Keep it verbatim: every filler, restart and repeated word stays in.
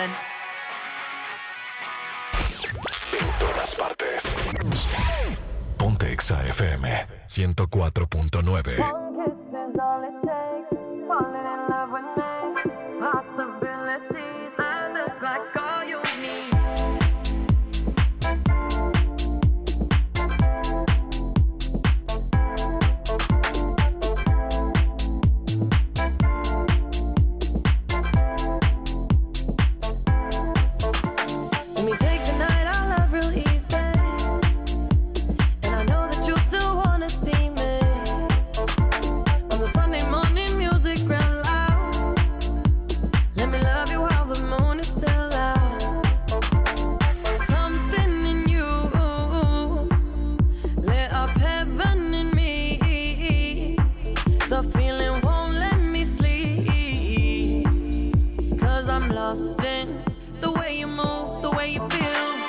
one. En todas partes. Ponte Exa F M ciento cuatro punto nueve. Lost in the way you move, the way you feel.